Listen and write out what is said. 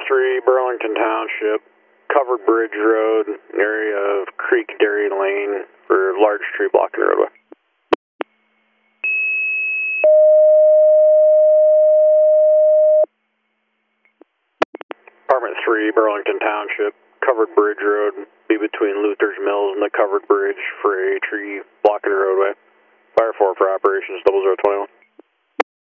3, Burlington Township, Covered Bridge Road, area of Creek Dairy Lane for large tree blocking roadway. Apartment 3, Burlington Township, Covered Bridge Road, be between Luther's Mills and the Covered Bridge for a tree blocking roadway. Fire 4 for operations, 0021.